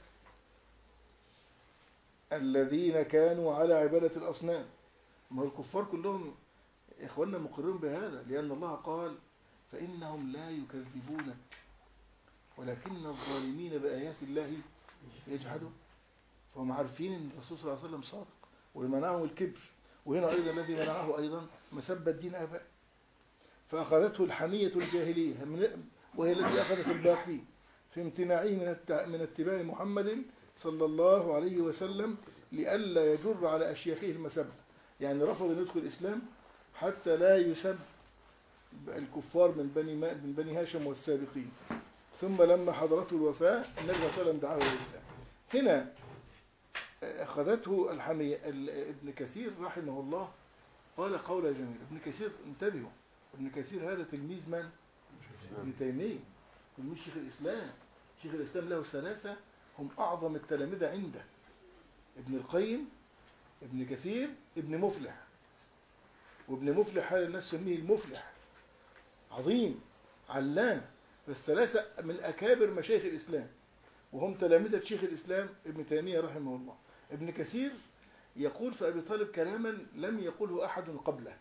الذين كانوا على عبادة الأصنام. ما هو الكفار كلهم إخواننا مقرون بهذا، لأن الله قال فإنهم لا يكذبونك ولكن الظالمين بآيات الله يجحدون. فهم عارفين أن الرسول صلى الله عليه وسلم صادق، ومنعهم الكبر. وهنا أيضا الذي منعه أيضا مسبة دين آباء، فأخذته الحمية الجاهلية، وهي التي أخذت الباقي في امتناعه من اتباع محمد صلى الله عليه وسلم لئلا يجر على أشياخه المسبة. يعني رفض أن يدخل الإسلام حتى لا يسب الكفار من بني هاشم والسابقين. ثم لما حضرته الوفاة النبي صلى الله عليه وسلم دعاه إلى الإسلام. هنا أخذته الحمية. ابن كثير رحمه الله قال قولا جميلا. ابن كثير انتبهوا، ابن كثير هذا تلميذ من؟ ابن تيمية. مش شيخ الإسلام. شيخ الإسلام له ثلاثة هم أعظم التلامذة عنده: ابن القيم، ابن كثير، ابن مفلح. وابن مفلح هذا الناس تسميه المفلح، عظيم علامة. الثلاثة من أكابر مشايخ الإسلام، وهم تلامذة شيخ الإسلام ابن تيمية رحمه الله. ابن كثير يقول في أبي طالب كلاما لم يقله أحد قبله،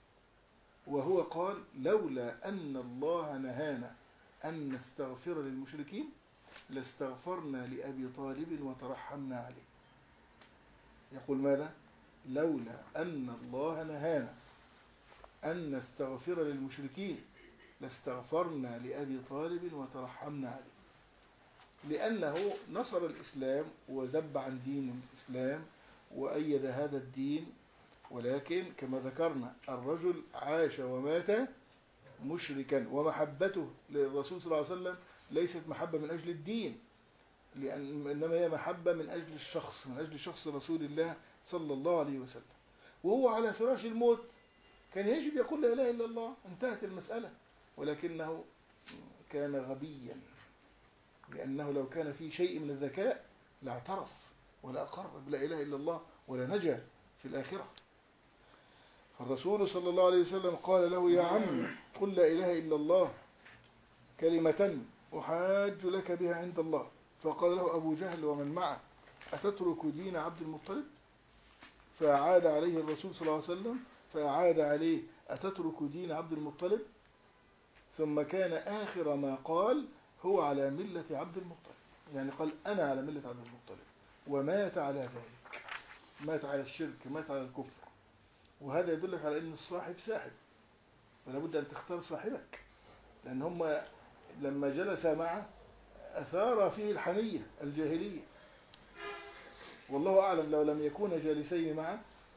وهو قال: لولا أن الله نهانا أن نستغفر للمشركين لاستغفرنا لأبي طالب وترحمنا عليه. يقول ماذا؟ لولا أن الله نهانا أن نستغفر للمشركين لاستغفرنا لأبي طالب وترحمنا عليه، لأنه نصر الإسلام وذب عن دين الإسلام وأيد هذا الدين. ولكن كما ذكرنا الرجل عاش ومات مشركا، ومحبته للرسول صلى الله عليه وسلم ليست محبة من أجل الدين، إنما هي محبة من أجل الشخص، من أجل شخص رسول الله صلى الله عليه وسلم. وهو على فراش الموت كان يجب يقول لا إله إلا الله، انتهت المسألة. ولكنه كان غبيا، لأنه لو كان في شيء من الذكاء لاعترف ولا أقر بلا إله إلا الله ولا نجا في الآخرة. الرسول صلى الله عليه وسلم قال له: يا عم قل لا إله إلا الله كلمة أحاج لك بها عند الله. فقال له أبو جهل ومن معه: أتترك دين عبد المطلب؟ فأعاد عليه الرسول صلى الله عليه وسلم، فأعاد عليه: أتترك دين عبد المطلب؟ ثم كان آخر ما قال: هو على ملة عبد المطلب، يعني قال أنا على ملة عبد المطلب، ومات على ذلك، مات على الشرك، مات على الكفر. وهذا يدلك على أن الصاحب ساحب، ولا بد أن تختار صاحبك، لأن هم لما جلس معه أثار فيه الحمية الجاهلية. والله أعلم لو لم يكون جالسين معه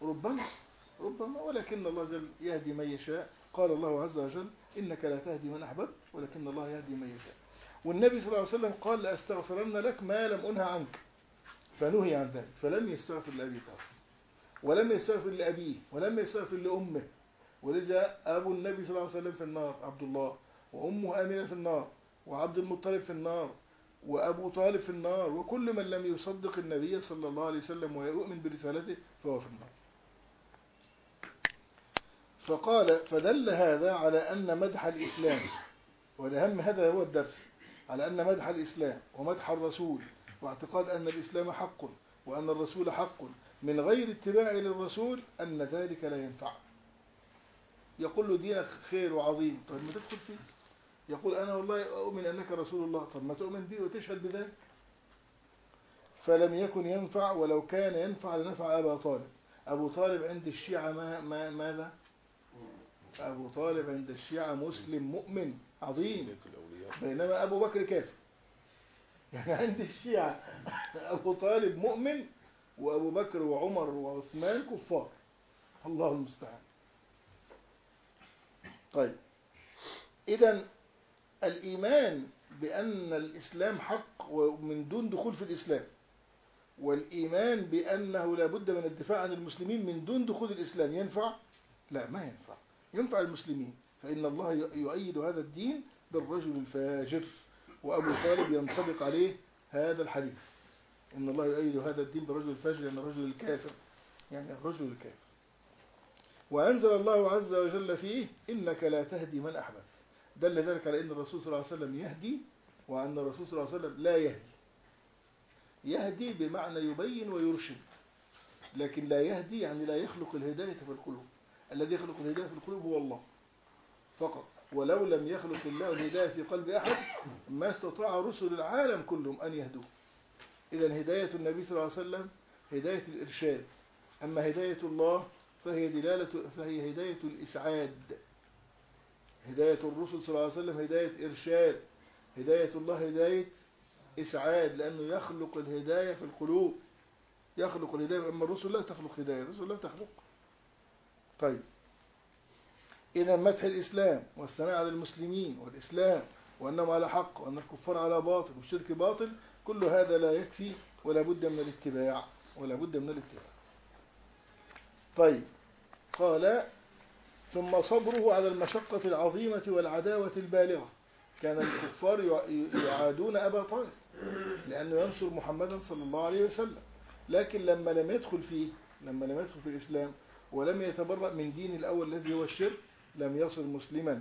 ربما، ولكن الله جل يهدي من يشاء. قال الله عز وجل: إنك لا تهدي من أحببت ولكن الله يهدي من يشاء. والنبي صلى الله عليه وسلم قال: لأستغفرن لك ما لم أنهى عنك، فنهي عن ذلك، فلم يستغفر لأبي طالب، ولم يستغفر لأبيه، ولم يستغفر لأمه. ولذا أبو النبي صلى الله عليه وسلم في النار عبد الله، وأمه آمنة في النار، وعبد المطلب في النار، وأبو طالب في النار، وكل من لم يصدق النبي صلى الله عليه وسلم ويؤمن برسالته فهو في النار. فقال: فدل هذا على أن مدح الإسلام، والأهم هذا هو الدرس، على أن مدح الإسلام ومدح الرسول واعتقاد أن الإسلام حق وأن الرسول حق من غير اتباع للرسول أن ذلك لا ينفع. يقول له: دينك خير وعظيم، طيب ما تدخل فيه. يقول: أنا والله أؤمن أنك رسول الله، طب ما تؤمن به وتشهد بذلك. فلم يكن ينفع، ولو كان ينفع لنفع أبا طالب. أبو طالب عند الشيعة ماذا؟ أبو طالب عند الشيعة مسلم مؤمن عظيم، بينما أبو بكر كافر. يعني عند الشيعة أبو طالب مؤمن، وأبو بكر وعمر وعثمان كفار. الله المستعان. طيب، إذن الإيمان بأن الإسلام حق ومن دون دخول في الإسلام، والإيمان بأنه لا بد من الدفاع عن المسلمين من دون دخول الإسلام ينفع؟ لا، ما ينفع. ينفع المسلمين، فإن الله يؤيد هذا الدين بالرجل الفاجر، وأبو طالب ينطبق عليه هذا الحديث: إن الله يؤيد هذا الدين بالرجل الفاجر، يعني الرجل الكافر، يعني الرجل الكافر. وأنزل الله عز وجل فيه: إنك لا تهدي من أحببت. دل ذلك على أن الرسول صلى الله عليه وسلم يهدي، وأن الرسول صلى الله عليه وسلم لا يهدي. يهدي بمعنى يبين ويرشد، لكن لا يهدي يعني لا يخلق الهداية في القلوب. الذي يخلق الهداية في القلوب هو الله فقط، ولو لم يخلق الله الهداية في قلب أحد ما استطاع رسل العالم كلهم أن يهدوه. إذن هداية النبي صلى الله عليه وسلم هداية الإرشاد، أما هداية الله فهي هداية الإسعاد. هداية الرسل صلى الله عليه وسلم هداية إرشاد، هداية الله هداية إسعاد، لأنه يخلق الهداية في القلوب، يخلق الهداية. أما الرسل لا تخلق هداية، الرسل لا تخلق. طيب، إذا مدح الإسلام والثناء على المسلمين والإسلام وأنهم على حق وأن الكفار على باطل والشرك باطل، كل هذا لا يكفي، ولا بد من الاتباع، ولا بد من الاتباع. طيب، قال: ثم صبره على المشقة العظيمة والعداوة البالغة. كان الكفار يعادون أبا طالب لأنه ينصر محمدا صلى الله عليه وسلم، لكن لما لم يدخل في الإسلام ولم يتبرأ من دين الأول الذي هو الشرك لم يصر مسلما،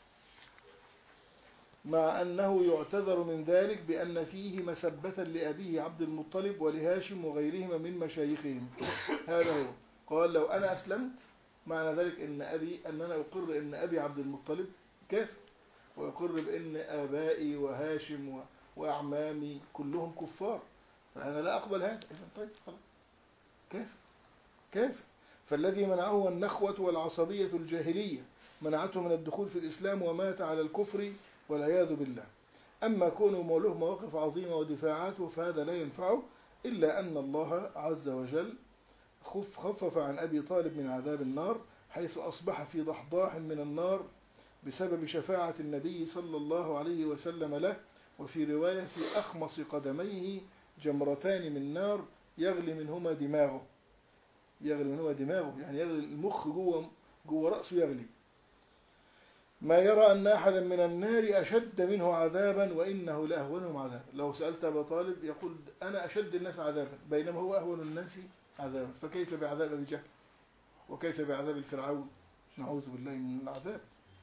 مع أنه يعتذر من ذلك بأن فيه مسبة لأبيه عبد المطلب ولهاشم وغيرهما من مشايخهم. هذا هو. قال لو أنا أسلمت معنى ذلك أن أنا أقر أن أبي عبد المطلب كافر، وأقر بأن آبائي وهاشم وأعمامي كلهم كفار، فأنا لا أقبل هذا. طيب خلاص كافر. فالذي منعه هو النخوة والعصبية الجاهلية، منعته من الدخول في الإسلام ومات على الكفر والعياذ بالله. أما كونه له مواقف عظيمة ودفاعاته فهذا لا ينفعه، إلا أن الله عز وجل خفف عن أبي طالب من عذاب النار، حيث أصبح في ضحضاح من النار بسبب شفاعة النبي صلى الله عليه وسلم له. وفي رواية في أخمص قدميه جمرتان من نار يغلي منهما دماغه، يعني يغلي المخ جوه رأسه يغلي. ما يرى أن أحدا من النار أشد منه عذابا وإنه لأهونهم عذابا. لو سألت أبا طالب يقول أنا أشد الناس عذابا، بينما هو أهون الناس عذابا، فكيف بعذاب أبي جهل وكيف بعذاب الفرعون؟ نعوذ بالله من العذاب.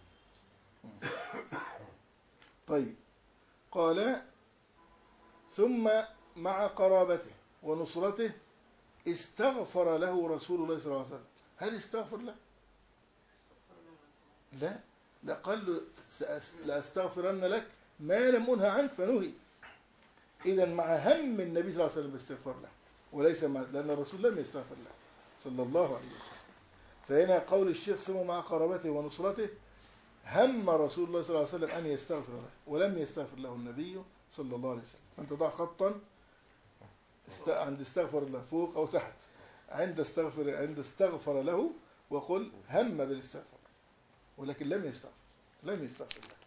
طيب، قال ثم مع قرابته ونصرته استغفر له رسول الله صلى الله عليه وسلم. هل استغفر له؟ لا قال له لأستغفرن لك ما لم أنه عنك فنهي. إذا مع هم النبي صلى الله عليه وسلم باستغفر له، وليس لأن الرسول لم يستغفر له صلى الله عليه وسلم. فهنا قول الشيخ ثم مع قرابته ونصرته هم رسول الله صلى الله عليه وسلم أن يستغفر له ولم يستغفر له النبي صلى الله عليه وسلم. فأنت ضع خطا عند استغفر الله فوق أو تحت، عند استغفر له وقل هم بالاستغفار ولكن لم يستغفر له.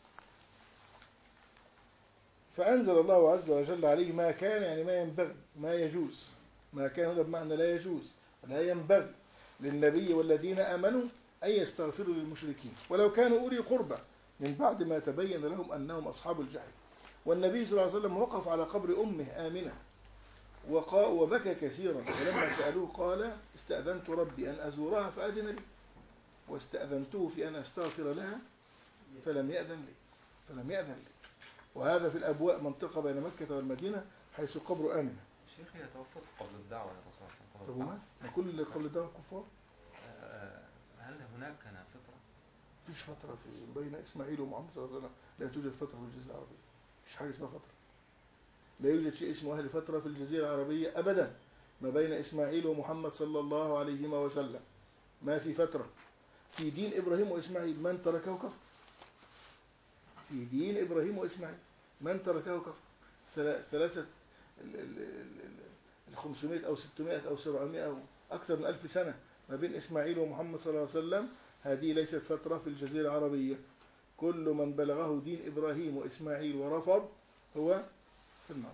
فأنزل الله عز وجل عليه ما كان، يعني ما ينبغي، ما يجوز. ما كان هذا بمعنى لا يجوز، لا ينبغي للنبي والذين آمنوا أن يستغفروا للمشركين ولو كانوا أولي قربى من بعد ما تبين لهم أنهم أصحاب الجحيم. والنبي صلى الله عليه وسلم وقف على قبر أمه آمنة وبكى كثيرا، ولما سألوه قال استأذنت ربي أن أزورها فأذن لي، واستأذنته في أن أستغفر لها فلم يأذن لي. وهذا في الأبواء منطقة بين مكة والمدينة حيث قبر آمنة. شيخ هي توفت قبل الدعوة يا رسول الله. طب وما كل اللي قبل الدعوة كفار؟ هل هناك كان فترة؟ فيش فترة بين إسماعيل ومحمد صلى الله عليه وسلم، لا توجد فترة في الجزيرة العربية، فيش حاجة اسمها فترة. لا يوجد شيء اسمه أهل فترة في الجزيرة العربية أبدا ما بين إسماعيل ومحمد صلى الله عليه وسلم. ما في فترة. في دين إبراهيم وإسماعيل من تركه كفر. في دين إبراهيم وإسماعيل من تركه كفر. ثلاثة 500 أو 600 أو 700 أو أكثر من 1000 سنة ما بين إسماعيل ومحمد صلى الله عليه وسلم، هذه ليست فترة في الجزيرة العربية. كل من بلغه دين إبراهيم وإسماعيل ورفض هو في النار.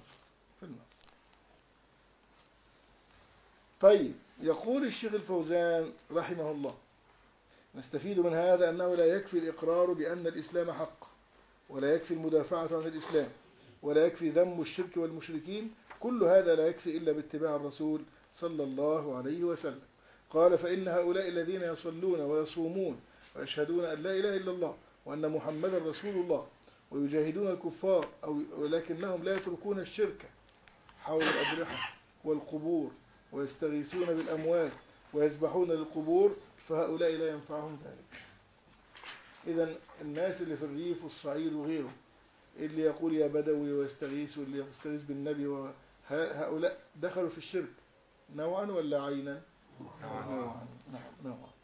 طيب، يقول الشيخ الفوزان رحمه الله نستفيد من هذا أنه لا يكفي الإقرار بأن الإسلام حق، ولا يكفي المدافعة عن الإسلام، ولا يكفي ذم الشرك والمشركين. كل هذا لا يكفي إلا باتباع الرسول صلى الله عليه وسلم. قال فإن هؤلاء الذين يصلون ويصومون ويشهدون أن لا إله إلا الله وأن محمدا رسول الله ويجاهدون الكفار ولكنهم لا يتركون الشرك حول الأضرحة والقبور ويستغيثون بالأموات ويذبحون للقبور، فهؤلاء لا ينفعهم ذلك. إذن الناس اللي في الريف والصعيد وغيره اللي يقول يا بدوي ويستغيث واللي يستغيث بالنبي هؤلاء دخلوا في الشرك نوعا ولا عينا؟ نوعا.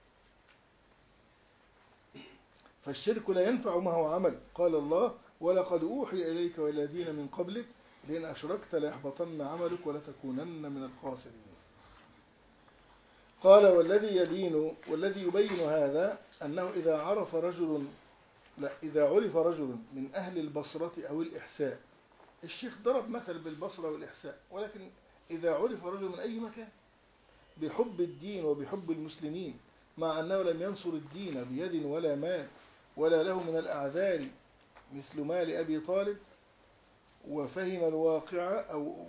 فالشرك لا ينفع ما هو عمل. قال الله ولقد أوحي إليك والذين من قبلك لئن أشركت ليحبطن عملك ولتكونن من الخاسرين. قال والذي يبين هذا أنه إذا عرف رجل من أهل البصرة أو الإحساء. الشيخ ضرب مثل بالبصرة والإحساء، ولكن إذا عرف رجل من أي مكان بحب الدين وبحب المسلمين مع أنه لم ينصر الدين بيد ولا مال ولا له من الأعذار مثل ما لأبي طالب، وفهم الواقع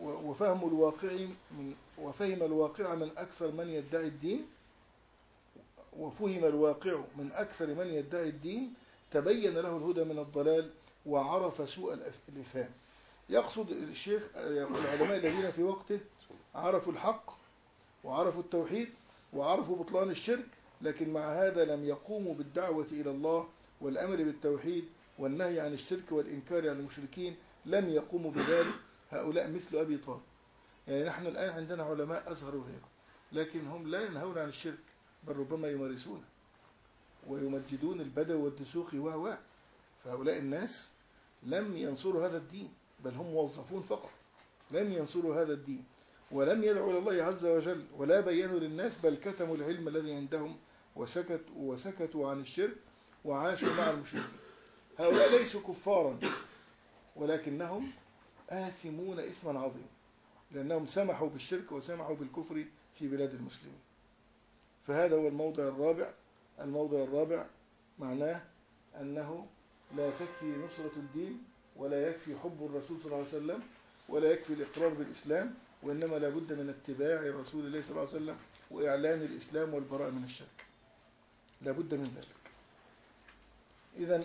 وفهم الواقع من أكثر من يدعي الدين، وفهم الواقع من أكثر من يدعي الدين، تبين له الهدى من الضلال، وعرف سوء الإفهام. يقصد الشيخ العلماء الذين في وقته عرفوا الحق وعرفوا التوحيد وعرفوا بطلان الشرك، لكن مع هذا لم يقوموا بالدعوة إلى الله والأمر بالتوحيد والنهي عن الشرك والإنكار عن المشركين، لم يقوموا بذلك. هؤلاء مثل أبي طالب. يعني نحن الآن عندنا علماء أزهر وغيره، لكن هم لا ينهون عن الشرك، بل ربما يمارسونه ويمجدون البدو والدسوق فهؤلاء الناس لم ينصروا هذا الدين، بل هم موظفون فقط، لم ينصروا هذا الدين ولم يدعوا إلى الله عز وجل ولا بينوا للناس، بل كتموا العلم الذي عندهم وسكتوا عن الشرك وعاشوا مع المشركين. هؤلاء ليسوا كفارا، ولكنهم آثمون إثما عظيما، لأنهم سمحوا بالشرك وسمحوا بالكفر في بلاد المسلمين. فهذا هو الموضع الرابع. الموضع الرابع معناه أنه لا تكفي نصرة الدين، ولا يكفي حب الرسول صلى الله عليه وسلم، ولا يكفي الإقرار بالإسلام، وإنما لا بد من اتباع رسول الله صلى الله عليه وسلم وإعلان الإسلام والبراءة من الشرك، لا بد من ذلك. إذن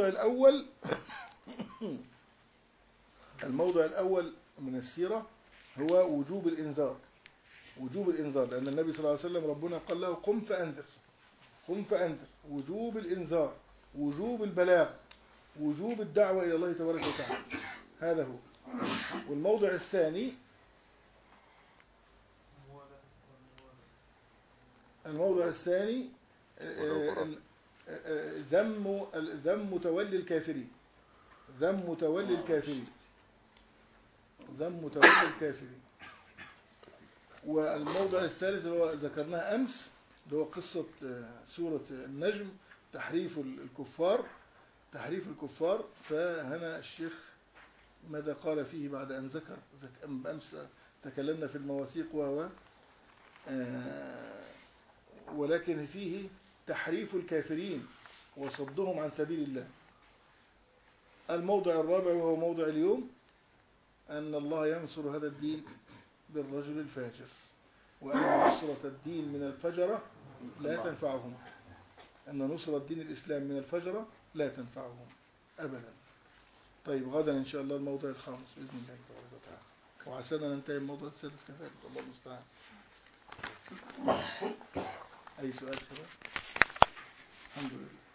الموضع الأول من السيرة هو وجوب الإنذار. وجوب الإنذار، لأن النبي صلى الله عليه وسلم ربنا قال له قم فأنذر، قم فأنذر. وجوب الإنذار، وجوب البلاغ، وجوب الدعوة إلى الله تبارك وتعالى، هذا هو. والموضع الثاني، ذم تولي الكافرين، ذم تولي الكافرين، ذم تولي الكافرين. والموضع الثالث اللي هو ذكرناه أمس، اللي هو قصة سورة النجم، تحريف الكفار. فهنا الشيخ ماذا قال فيه بعد أن ذكر أمس تكلمنا في المواثيق ولكن فيه تحريف الكافرين وصدهم عن سبيل الله. الموضع الرابع وهو موضع اليوم، أن الله ينصر هذا الدين بالرجل الفاجر، وأن نصرة الدين من الفجرة لا تنفعهم، أن نصرة دين الإسلام من الفجرة لا تنفعهم أبدا. طيب غدا إن شاء الله الموضع الخامس بإذن الله تبارك وتعالى، وعسانا ننتهي الموضوع السادس كذلك، الله المستعان. أي سؤال شباب؟ الحمد لله.